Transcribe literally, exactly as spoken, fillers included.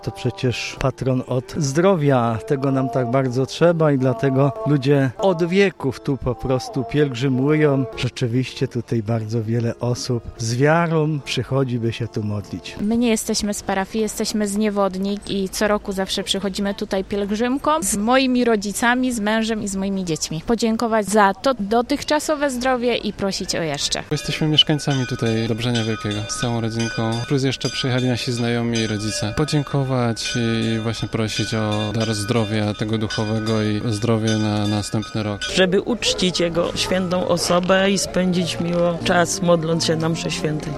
To przecież patron od zdrowia, tego nam tak bardzo trzeba i dlatego ludzie od wieków tu po prostu pielgrzymują. Rzeczywiście tutaj bardzo wiele osób z wiarą przychodzi, by się tu modlić. My nie jesteśmy z parafii, jesteśmy z Niewodnik i co roku zawsze przychodzimy tutaj pielgrzymką z moimi rodzicami, z mężem i z moimi dziećmi. Podziękować za to dotychczasowe zdrowie i prosić o jeszcze. Jesteśmy mieszkańcami tutaj Dobrzenia Wielkiego z całą rodzinką, plus jeszcze przyjechali nasi znajomi i rodzice. Podziękować i właśnie prosić o dar zdrowia tego duchowego i zdrowie na następny rok. Żeby uczcić Jego świętą osobę i spędzić miło czas modląc się na mszy świętej.